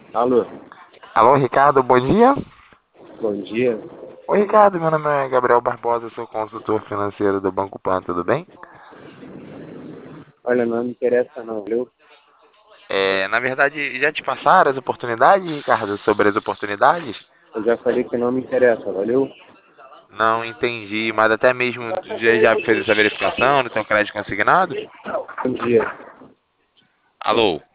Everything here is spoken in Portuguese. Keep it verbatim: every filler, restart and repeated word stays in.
Alô, Alô, Ricardo, bom dia. bom dia. Oi, Ricardo, meu nome é Gabriel Barbosa, sou consultor financeiro do Banco Pan, tudo bem? Olha, não me interessa não, viu? É, na verdade, já te passaram as oportunidades, Ricardo, sobre as oportunidades? Eu já falei que não me interessa, valeu? Não entendi, mas até mesmo já, já fez essa verificação no teu crédito consignado? Bom dia. Alô?